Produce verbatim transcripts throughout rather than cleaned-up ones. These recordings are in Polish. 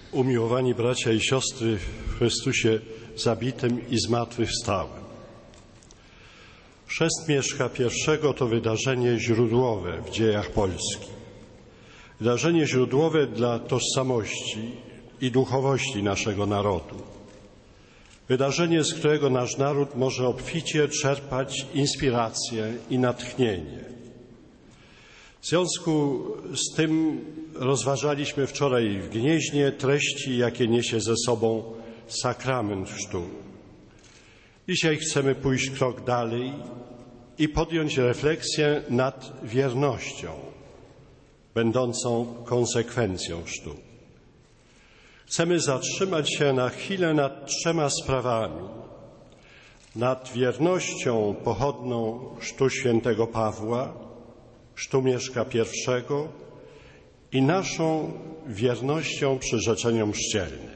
Umiłowani bracia i siostry w Chrystusie zabitym i zmartwychwstałym. Chrzest Mieszka I to wydarzenie źródłowe w dziejach Polski. Wydarzenie źródłowe dla tożsamości i duchowości naszego narodu. Wydarzenie, z którego nasz naród może obficie czerpać inspirację i natchnienie. W związku z tym rozważaliśmy wczoraj w Gnieźnie treści, jakie niesie ze sobą sakrament chrztu. Dzisiaj chcemy pójść krok dalej i podjąć refleksję nad wiernością, będącą konsekwencją chrztu. Chcemy zatrzymać się na chwilę nad trzema sprawami. Nad wiernością pochodną chrztu świętego Pawła, chrztu Mieszka I i naszą wiernością przyrzeczeniom chrzcielnym.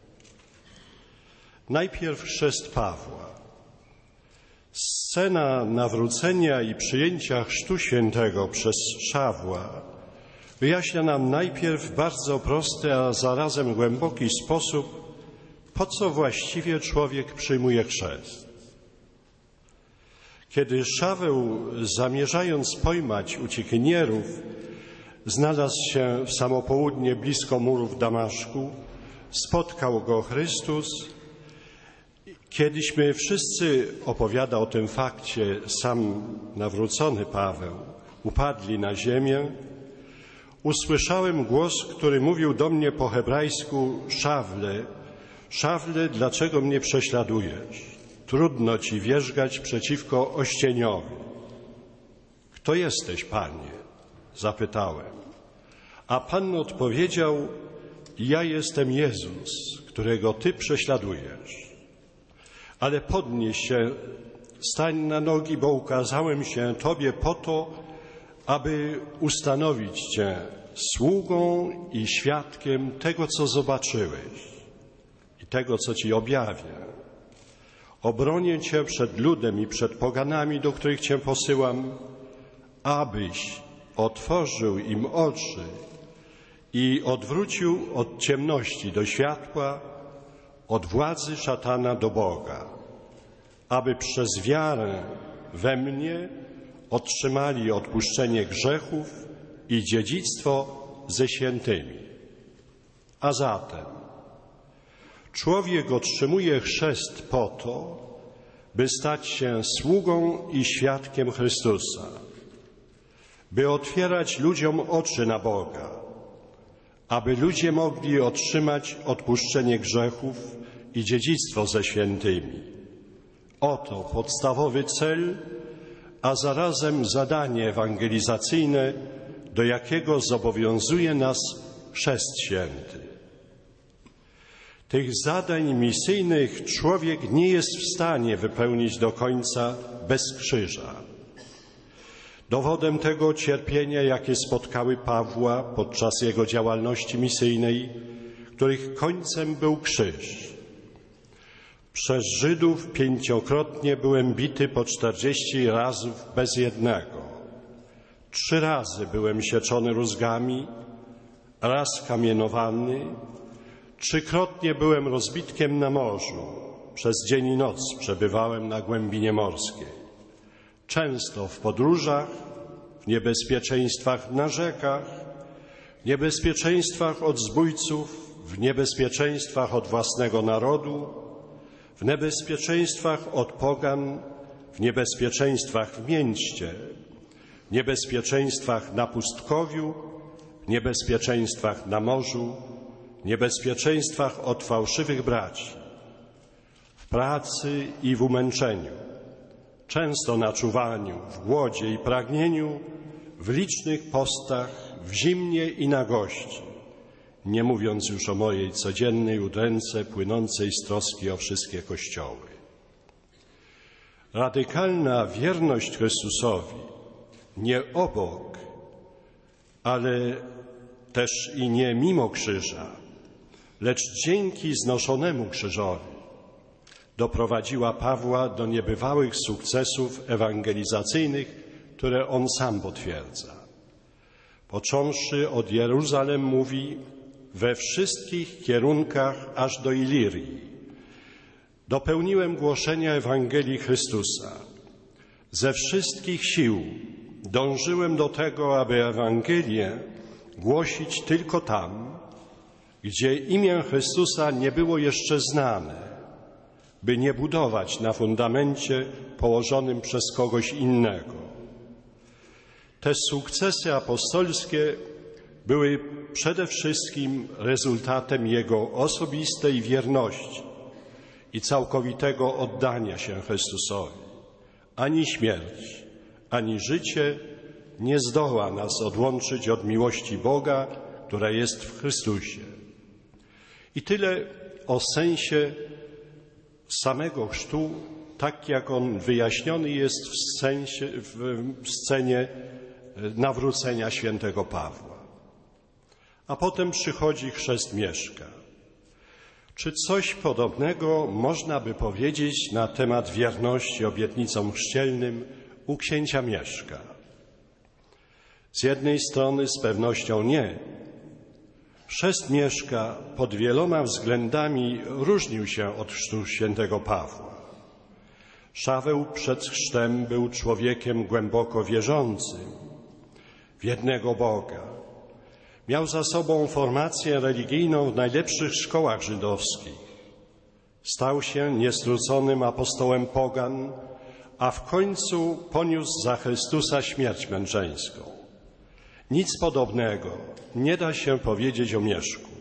Najpierw chrzest Pawła. Scena nawrócenia i przyjęcia chrztu świętego przez Pawła wyjaśnia nam najpierw w bardzo prosty, a zarazem głęboki sposób, po co właściwie człowiek przyjmuje chrzest. Kiedy Szaweł, zamierzając pojmać uciekinierów, znalazł się w samo południe blisko murów Damaszku, spotkał go Chrystus. Kiedyśmy wszyscy, opowiada o tym fakcie sam nawrócony Paweł, upadli na ziemię, usłyszałem głos, który mówił do mnie po hebrajsku: Szawle, Szawle, dlaczego mnie prześladujesz? Trudno ci wierzgać przeciwko ościeniowi. Kto jesteś, Panie? Zapytałem. A Pan odpowiedział: ja jestem Jezus, którego Ty prześladujesz. Ale podnieś się, stań na nogi, bo ukazałem się Tobie po to, aby ustanowić Cię sługą i świadkiem tego, co zobaczyłeś i tego, co Ci objawię. Obronię Cię przed ludem i przed poganami, do których Cię posyłam, abyś otworzył im oczy i odwrócił od ciemności do światła, od władzy szatana do Boga, aby przez wiarę we mnie otrzymali odpuszczenie grzechów i dziedzictwo ze świętymi. A zatem człowiek otrzymuje chrzest po to, by stać się sługą i świadkiem Chrystusa, by otwierać ludziom oczy na Boga, aby ludzie mogli otrzymać odpuszczenie grzechów i dziedzictwo ze świętymi. Oto podstawowy cel, a zarazem zadanie ewangelizacyjne, do jakiego zobowiązuje nas chrzest święty. Tych zadań misyjnych człowiek nie jest w stanie wypełnić do końca bez krzyża. Dowodem tego cierpienia, jakie spotkały Pawła podczas jego działalności misyjnej, których końcem był krzyż. Przez Żydów pięciokrotnie byłem bity po czterdzieści razów bez jednego. Trzy razy byłem sieczony rózgami, raz kamienowany, trzykrotnie byłem rozbitkiem na morzu. Przez dzień i noc przebywałem na głębinie morskiej. Często w podróżach, w niebezpieczeństwach na rzekach, w niebezpieczeństwach od zbójców, w niebezpieczeństwach od własnego narodu, w niebezpieczeństwach od pogan, w niebezpieczeństwach w mieście, w niebezpieczeństwach na pustkowiu, w niebezpieczeństwach na morzu, w niebezpieczeństwach od fałszywych braci, w pracy i w umęczeniu, często na czuwaniu, w głodzie i pragnieniu, w licznych postach, w zimnie i na gości, nie mówiąc już o mojej codziennej udręce płynącej z troski o wszystkie kościoły. Radykalna wierność Chrystusowi nie obok, ale też i nie mimo krzyża, lecz dzięki znoszonemu krzyżowi doprowadziła Pawła do niebywałych sukcesów ewangelizacyjnych, które on sam potwierdza. Począwszy od Jeruzalem mówi: we wszystkich kierunkach aż do Ilirii. Dopełniłem głoszenia Ewangelii Chrystusa. Ze wszystkich sił dążyłem do tego, aby Ewangelię głosić tylko tam, gdzie imię Chrystusa nie było jeszcze znane, by nie budować na fundamencie położonym przez kogoś innego. Te sukcesy apostolskie były przede wszystkim rezultatem Jego osobistej wierności i całkowitego oddania się Chrystusowi. Ani śmierć, ani życie nie zdoła nas odłączyć od miłości Boga, która jest w Chrystusie. I tyle o sensie samego chrztu, tak jak on wyjaśniony jest w, sensie, w scenie nawrócenia świętego Pawła. A potem przychodzi chrzest Mieszka. Czy coś podobnego można by powiedzieć na temat wierności obietnicom chrzcielnym u księcia Mieszka? Z jednej strony z pewnością nie. Chrzest Mieszka pod wieloma względami różnił się od chrztu świętego Pawła. Szaweł przed chrztem był człowiekiem głęboko wierzącym w jednego Boga. Miał za sobą formację religijną w najlepszych szkołach żydowskich. Stał się niestruconym apostołem pogan, a w końcu poniósł za Chrystusa śmierć męczeńską. Nic podobnego nie da się powiedzieć o Mieszku.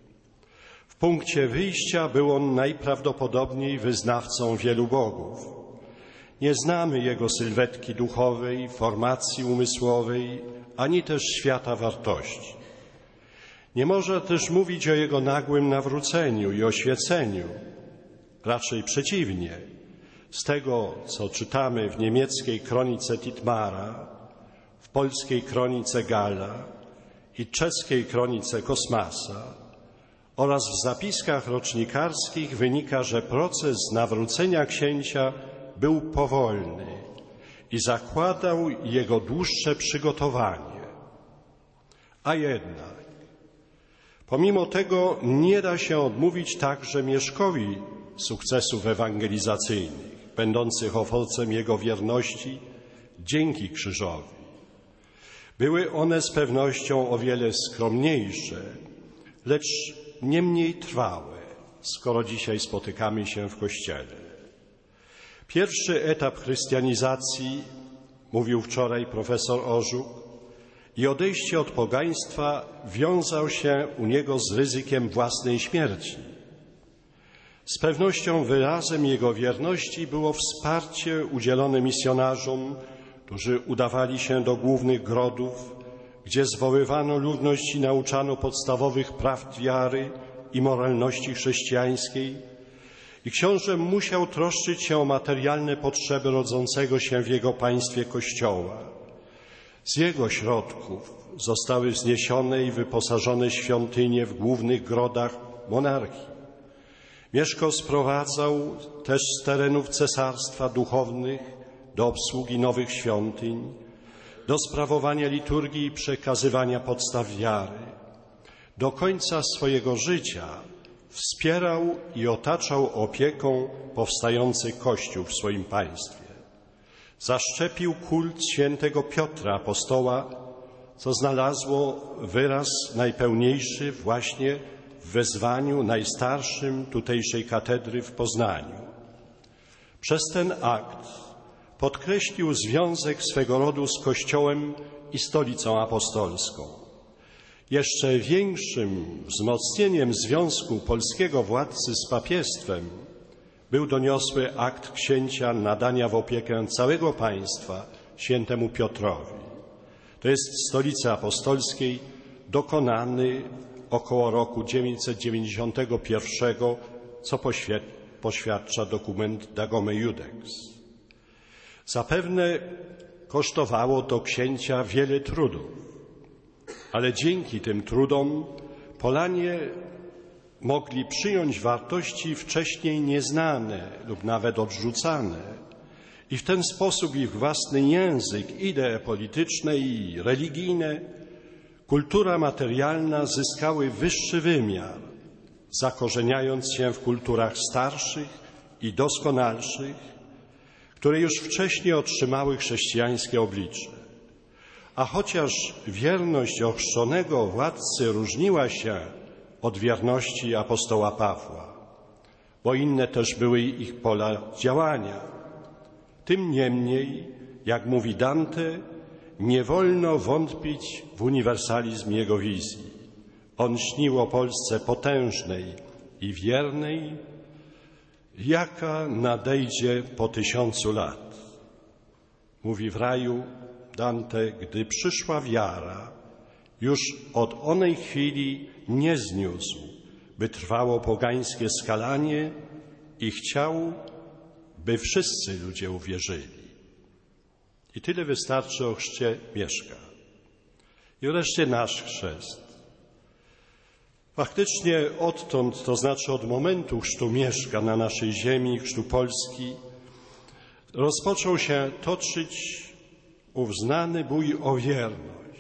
W punkcie wyjścia był on najprawdopodobniej wyznawcą wielu bogów. Nie znamy jego sylwetki duchowej, formacji umysłowej, ani też świata wartości. Nie można też mówić o jego nagłym nawróceniu i oświeceniu. Raczej przeciwnie. Z tego, co czytamy w niemieckiej kronice Titmara, w polskiej kronice Galla i czeskiej kronice Kosmasa oraz w zapiskach rocznikarskich wynika, że proces nawrócenia księcia był powolny i zakładał jego dłuższe przygotowanie. A jednak, pomimo tego nie da się odmówić także Mieszkowi sukcesów ewangelizacyjnych, będących owocem jego wierności dzięki krzyżowi. Były one z pewnością o wiele skromniejsze, lecz nie mniej trwałe, skoro dzisiaj spotykamy się w Kościele. Pierwszy etap chrystianizacji, mówił wczoraj profesor Orzuk, i odejście od pogaństwa wiązał się u niego z ryzykiem własnej śmierci. Z pewnością wyrazem jego wierności było wsparcie udzielone misjonarzom, którzy udawali się do głównych grodów, gdzie zwoływano ludność i nauczano podstawowych praw wiary i moralności chrześcijańskiej. I książę musiał troszczyć się o materialne potrzeby rodzącego się w jego państwie Kościoła. Z jego środków zostały wzniesione i wyposażone świątynie w głównych grodach monarchii. Mieszko sprowadzał też z terenów cesarstwa duchownych do obsługi nowych świątyń, do sprawowania liturgii i przekazywania podstaw wiary. Do końca swojego życia wspierał i otaczał opieką powstający Kościół w swoim państwie. Zaszczepił kult świętego Piotra apostoła, co znalazło wyraz najpełniejszy właśnie w wezwaniu najstarszym tutejszej katedry w Poznaniu. Przez ten akt podkreślił związek swego rodu z Kościołem i stolicą apostolską. Jeszcze większym wzmocnieniem związku polskiego władcy z papiestwem był doniosły akt księcia nadania w opiekę całego państwa świętemu Piotrowi. To jest w stolicy apostolskiej dokonany około roku dziewięćset dziewięćdziesiątego pierwszego, co poświadcza dokument Dagome Iudex. Zapewne kosztowało to księcia wiele trudów, ale dzięki tym trudom Polanie mogli przyjąć wartości wcześniej nieznane lub nawet odrzucane i w ten sposób ich własny język, idee polityczne i religijne kultura materialna zyskały wyższy wymiar, zakorzeniając się w kulturach starszych i doskonalszych, które już wcześniej otrzymały chrześcijańskie oblicze. A chociaż wierność ochrzczonego władcy różniła się od wierności apostoła Pawła, bo inne też były ich pola działania, tym niemniej, jak mówi Dante, nie wolno wątpić w uniwersalizm jego wizji. On śnił o Polsce potężnej i wiernej, jaka nadejdzie po tysiącu lat. Mówi w raju Dante, gdy przyszła wiara, już od onej chwili nie zniósł, by trwało pogańskie skalanie i chciał, by wszyscy ludzie uwierzyli. I tyle wystarczy o chrzcie Mieszka. I wreszcie nasz chrzest. Faktycznie odtąd, to znaczy od momentu chrztu Mieszka na naszej ziemi, chrztu Polski, rozpoczął się toczyć ów znany bój o wierność.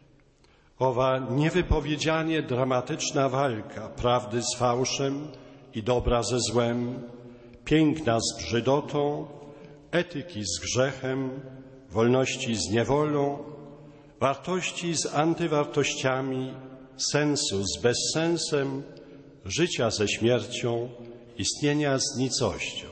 Owa niewypowiedzianie dramatyczna walka prawdy z fałszem i dobra ze złem, piękna z brzydotą, etyki z grzechem, wolności z niewolą, wartości z antywartościami, sensu z bezsensem, życia ze śmiercią, istnienia z nicością.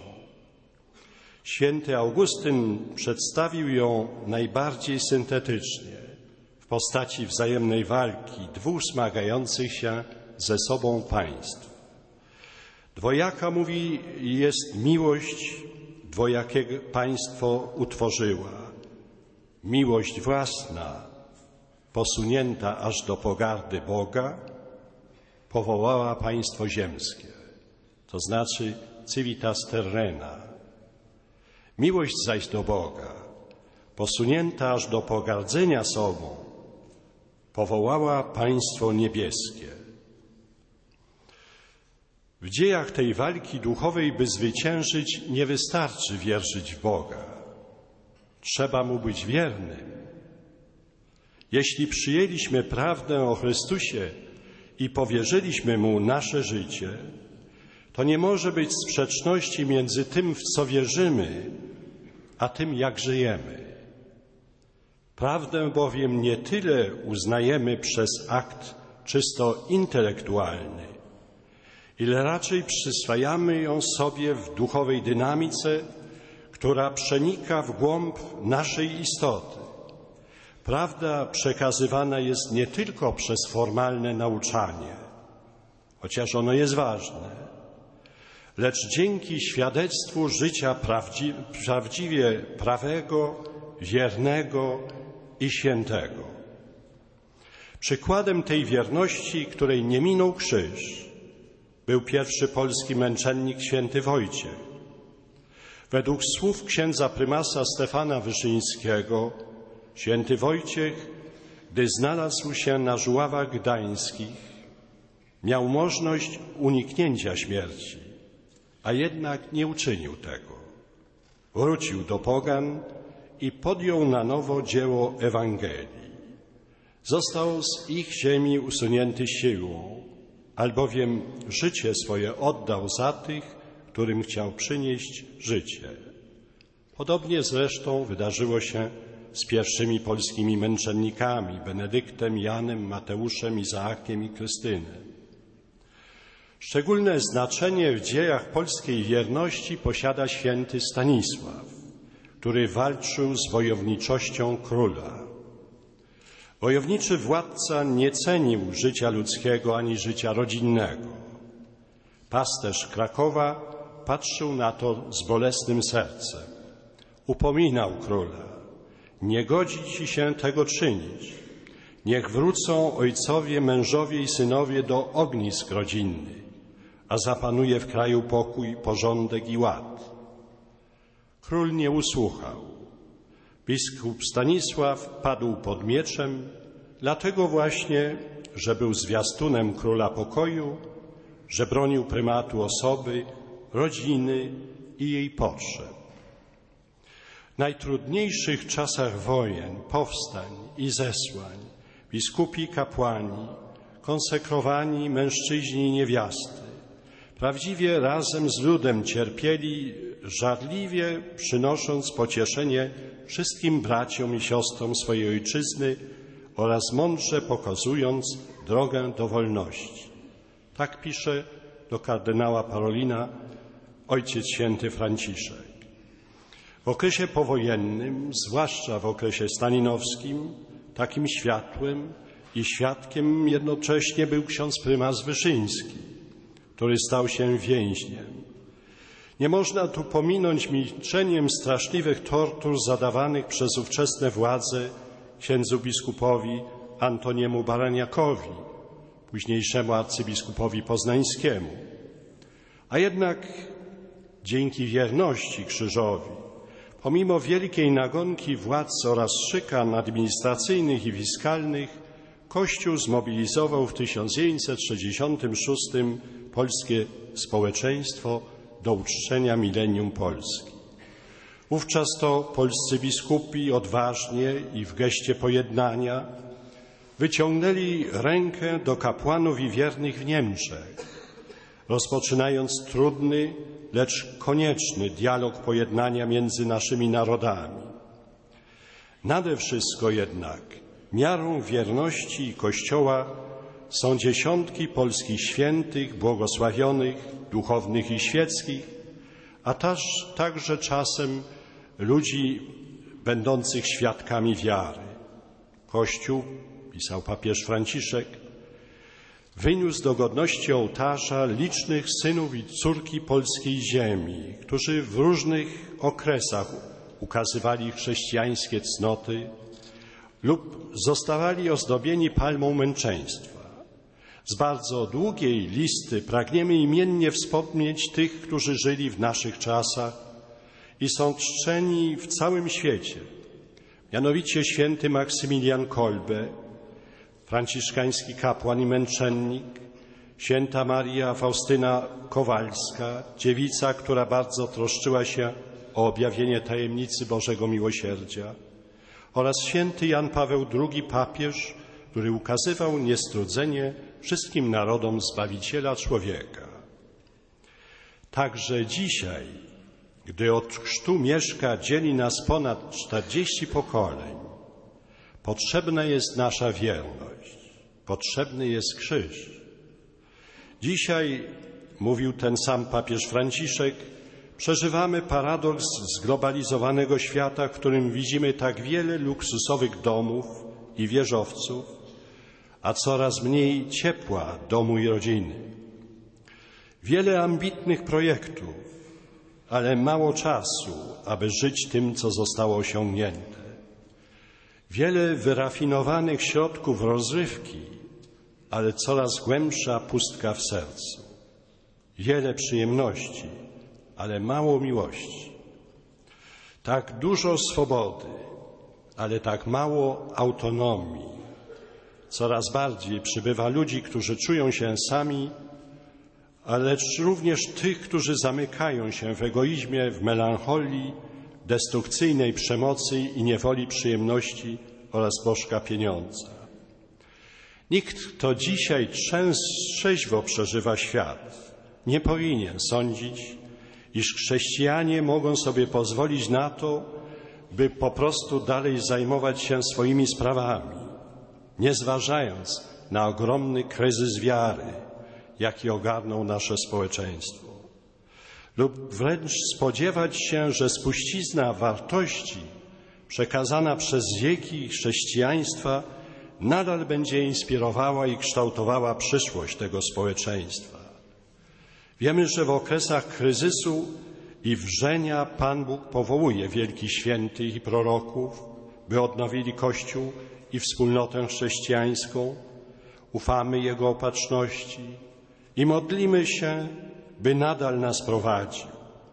Święty Augustyn przedstawił ją najbardziej syntetycznie w postaci wzajemnej walki dwóch zmagających się ze sobą państw. Dwojaka, mówi, jest miłość, dwojakie państwo utworzyła. Miłość własna, posunięta aż do pogardy Boga, powołała państwo ziemskie, to znaczy civitas terrena. Miłość zaś do Boga, posunięta aż do pogardzenia sobą, powołała państwo niebieskie. W dziejach tej walki duchowej, by zwyciężyć, nie wystarczy wierzyć w Boga. Trzeba Mu być wiernym. Jeśli przyjęliśmy prawdę o Chrystusie i powierzyliśmy Mu nasze życie, to nie może być sprzeczności między tym, w co wierzymy, a tym, jak żyjemy. Prawdę bowiem nie tyle uznajemy przez akt czysto intelektualny, ile raczej przyswajamy ją sobie w duchowej dynamice, która przenika w głąb naszej istoty. Prawda przekazywana jest nie tylko przez formalne nauczanie, chociaż ono jest ważne, lecz dzięki świadectwu życia prawdzi- prawdziwie prawego, wiernego i świętego. Przykładem tej wierności, której nie minął krzyż, był pierwszy polski męczennik święty Wojciech. Według słów księdza prymasa Stefana Wyszyńskiego, święty Wojciech, gdy znalazł się na Żuławach Gdańskich, miał możliwość uniknięcia śmierci, a jednak nie uczynił tego. Wrócił do pogan i podjął na nowo dzieło Ewangelii. Został z ich ziemi usunięty siłą, albowiem życie swoje oddał za tych, którym chciał przynieść życie. Podobnie zresztą wydarzyło się z pierwszymi polskimi męczennikami, Benedyktem, Janem, Mateuszem, Izaakiem i Krystynem. Szczególne znaczenie w dziejach polskiej wierności posiada święty Stanisław, który walczył z wojowniczością króla. Wojowniczy władca nie cenił życia ludzkiego ani życia rodzinnego. Pasterz Krakowa patrzył na to z bolesnym sercem. Upominał króla: nie godzi ci się tego czynić. Niech wrócą ojcowie, mężowie i synowie do ognisk rodzinnych, a zapanuje w kraju pokój, porządek i ład. Król nie usłuchał. Biskup Stanisław padł pod mieczem, dlatego właśnie, że był zwiastunem króla pokoju, że bronił prymatu osoby, rodziny i jej potrzeb. W najtrudniejszych czasach wojen, powstań i zesłań, w biskupi, kapłani, konsekrowani mężczyźni i niewiasty, prawdziwie razem z ludem cierpieli, żarliwie przynosząc pocieszenie wszystkim braciom i siostrom swojej ojczyzny oraz mądrze pokazując drogę do wolności. Tak pisze do kardynała Parolina Ojciec Święty Franciszek. W okresie powojennym, zwłaszcza w okresie stalinowskim, takim światłem i świadkiem jednocześnie był ksiądz prymas Wyszyński, który stał się więźniem. Nie można tu pominąć milczeniem straszliwych tortur zadawanych przez ówczesne władze księdzu biskupowi Antoniemu Baraniakowi, późniejszemu arcybiskupowi poznańskiemu. A jednak dzięki wierności krzyżowi, pomimo wielkiej nagonki władz oraz szykan administracyjnych i fiskalnych, Kościół zmobilizował w tysiąc dziewięćset sześćdziesiątym szóstym polskie społeczeństwo do uczczenia milenium Polski. Wówczas to polscy biskupi odważnie i w geście pojednania wyciągnęli rękę do kapłanów i wiernych w Niemczech, rozpoczynając trudny, lecz konieczny dialog pojednania między naszymi narodami. Nade wszystko jednak miarą wierności Kościoła są dziesiątki polskich świętych, błogosławionych, duchownych i świeckich, a też, także czasem ludzi będących świadkami wiary. Kościół, pisał papież Franciszek, wyniósł do godności ołtarza licznych synów i córki polskiej ziemi, którzy w różnych okresach ukazywali chrześcijańskie cnoty lub zostawali ozdobieni palmą męczeństwa. Z bardzo długiej listy pragniemy imiennie wspomnieć tych, którzy żyli w naszych czasach i są czczeni w całym świecie, mianowicie święty Maksymilian Kolbe, franciszkański kapłan i męczennik, święta Maria Faustyna Kowalska, dziewica, która bardzo troszczyła się o objawienie tajemnicy Bożego Miłosierdzia, oraz święty Jan Paweł drugi, papież, który ukazywał niestrudzenie wszystkim narodom Zbawiciela człowieka. Także dzisiaj, gdy od chrztu Mieszka dzieli nas ponad czterdzieści pokoleń, potrzebna jest nasza wierność, potrzebny jest krzyż. Dzisiaj, mówił ten sam papież Franciszek, przeżywamy paradoks zglobalizowanego świata, w którym widzimy tak wiele luksusowych domów i wieżowców, a coraz mniej ciepła domu i rodziny. Wiele ambitnych projektów, ale mało czasu, aby żyć tym, co zostało osiągnięte. Wiele wyrafinowanych środków rozrywki, ale coraz głębsza pustka w sercu. Wiele przyjemności, ale mało miłości. Tak dużo swobody, ale tak mało autonomii. Coraz bardziej przybywa ludzi, którzy czują się sami, ale również tych, którzy zamykają się w egoizmie, w melancholii, destrukcyjnej przemocy i niewoli przyjemności oraz bożka pieniądza. Nikt, kto dzisiaj trzeźwo przeżywa świat, nie powinien sądzić, iż chrześcijanie mogą sobie pozwolić na to, by po prostu dalej zajmować się swoimi sprawami, nie zważając na ogromny kryzys wiary, jaki ogarnął nasze społeczeństwo. Lub wręcz spodziewać się, że spuścizna wartości przekazana przez wieki chrześcijaństwa nadal będzie inspirowała i kształtowała przyszłość tego społeczeństwa. Wiemy, że w okresach kryzysu i wrzenia Pan Bóg powołuje wielkich świętych i proroków, by odnowili Kościół i wspólnotę chrześcijańską. Ufamy Jego opatrzności i modlimy się, by nadal nas prowadził.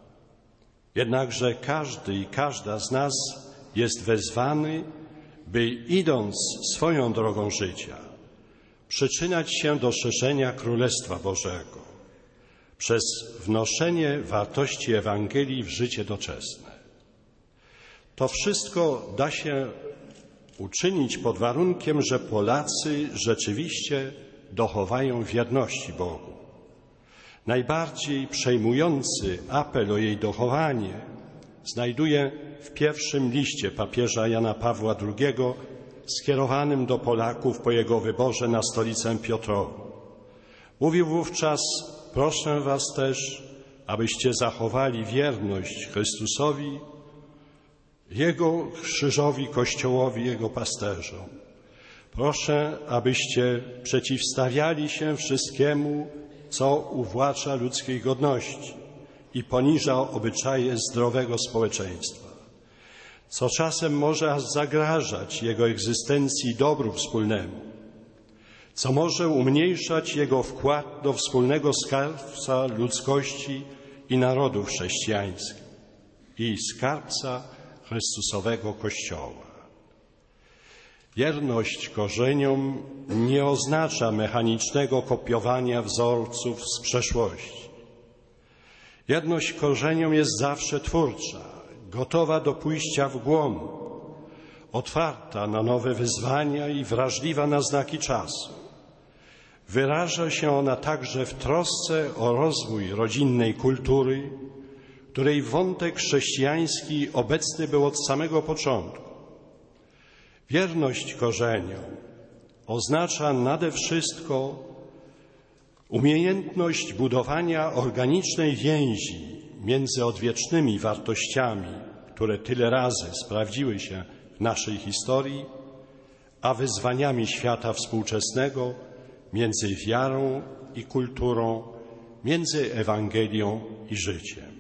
Jednakże każdy i każda z nas jest wezwany, by idąc swoją drogą życia, przyczyniać się do szerzenia Królestwa Bożego przez wnoszenie wartości Ewangelii w życie doczesne. To wszystko da się uczynić pod warunkiem, że Polacy rzeczywiście dochowają wierności Bogu. Najbardziej przejmujący apel o jej dochowanie znajduję w pierwszym liście papieża Jana Pawła drugiego skierowanym do Polaków po jego wyborze na stolicę Piotrową. Mówił wówczas: proszę was też, abyście zachowali wierność Chrystusowi, Jego krzyżowi, Kościołowi, Jego pasterzom. Proszę, abyście przeciwstawiali się wszystkiemu, co uwłacza ludzkiej godności i poniża obyczaje zdrowego społeczeństwa, co czasem może aż zagrażać jego egzystencji i dobru wspólnemu, co może umniejszać jego wkład do wspólnego skarbca ludzkości i narodów chrześcijańskich i skarbca Chrystusowego Kościoła. Wierność korzeniom nie oznacza mechanicznego kopiowania wzorców z przeszłości. Wierność korzeniom jest zawsze twórcza, gotowa do pójścia w głąb, otwarta na nowe wyzwania i wrażliwa na znaki czasu. Wyraża się ona także w trosce o rozwój rodzinnej kultury, której wątek chrześcijański obecny był od samego początku. Wierność korzeniom oznacza nade wszystko umiejętność budowania organicznej więzi między odwiecznymi wartościami, które tyle razy sprawdziły się w naszej historii, a wyzwaniami świata współczesnego, między wiarą i kulturą, między Ewangelią i życiem.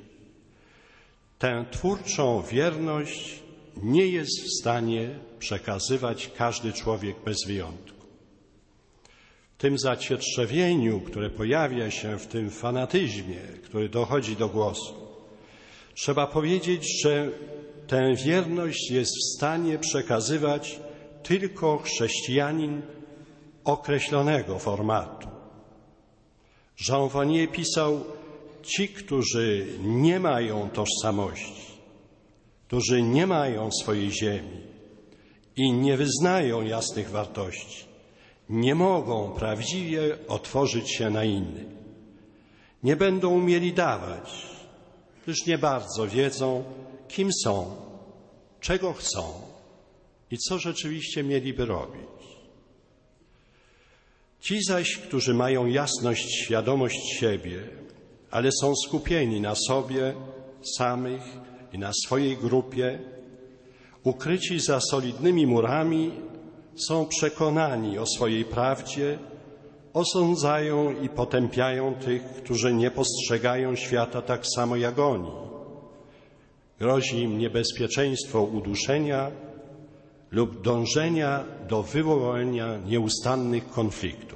Tę twórczą wierność nie jest w stanie przekazywać każdy człowiek bez wyjątku. W tym zacietrzewieniu, które pojawia się w tym fanatyzmie, który dochodzi do głosu, trzeba powiedzieć, że tę wierność jest w stanie przekazywać tylko chrześcijanin określonego formatu. Jean Vanier pisał: ci, którzy nie mają tożsamości, którzy nie mają swojej ziemi i nie wyznają jasnych wartości, nie mogą prawdziwie otworzyć się na innych. Nie będą umieli dawać, gdyż nie bardzo wiedzą, kim są, czego chcą i co rzeczywiście mieliby robić. Ci zaś, którzy mają jasność, świadomość siebie, ale są skupieni na sobie samych i na swojej grupie, ukryci za solidnymi murami, są przekonani o swojej prawdzie, osądzają i potępiają tych, którzy nie postrzegają świata tak samo jak oni. Grozi im niebezpieczeństwo uduszenia lub dążenia do wywołania nieustannych konfliktów.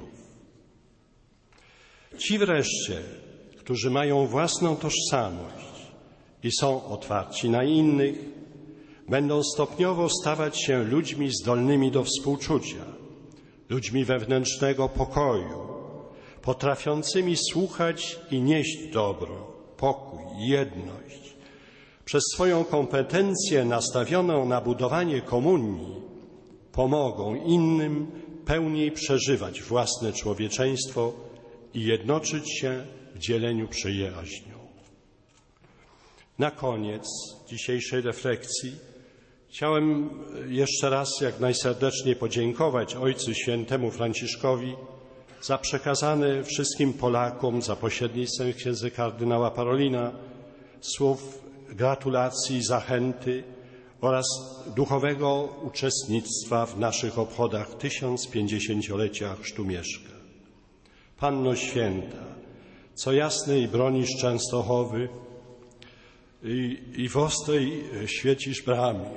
Ci wreszcie, którzy mają własną tożsamość i są otwarci na innych, będą stopniowo stawać się ludźmi zdolnymi do współczucia, ludźmi wewnętrznego pokoju, potrafiącymi słuchać i nieść dobro, pokój, jedność. Przez swoją kompetencję nastawioną na budowanie komunii pomogą innym pełniej przeżywać własne człowieczeństwo i jednoczyć się w dzieleniu przyjaźnią. Na koniec dzisiejszej refleksji chciałem jeszcze raz jak najserdeczniej podziękować Ojcu Świętemu Franciszkowi za przekazane wszystkim Polakom za pośrednictwem księdza kardynała Parolina słów gratulacji, zachęty oraz duchowego uczestnictwa w naszych obchodach tysiąc pięćdziesięciolecia Chrztu Mieszka. Panno Święta, co jasnej bronisz Częstochowy i, i w ostrej świecisz bramie,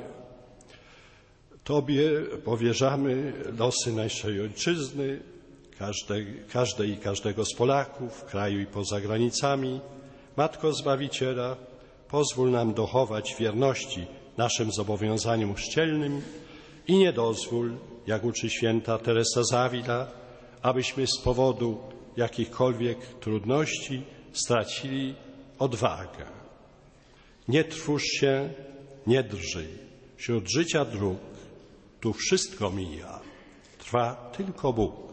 Tobie powierzamy losy naszej ojczyzny, każdej, każdej i każdego z Polaków, w kraju i poza granicami. Matko Zbawiciela, pozwól nam dochować wierności naszym zobowiązaniom chrzcielnym i nie dozwól, jak uczy święta Teresa z Avila, abyśmy z powodu jakichkolwiek trudności stracili odwagę. Nie trwóż się, nie drżyj. Wśród życia dróg Tu wszystko mija, trwa tylko Bóg.